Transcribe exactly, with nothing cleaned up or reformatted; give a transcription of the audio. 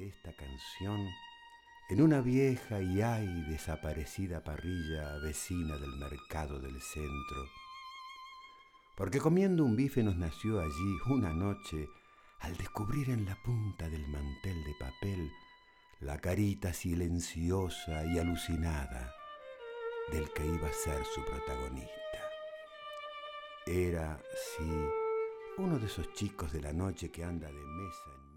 de esta canción en una vieja y ay desaparecida parrilla vecina del mercado del centro. Porque comiendo un bife nos nació allí una noche, al descubrir en la punta del mantel de papel la carita silenciosa y alucinada del que iba a ser su protagonista. Era, sí, uno de esos chicos de la noche que anda de mesa en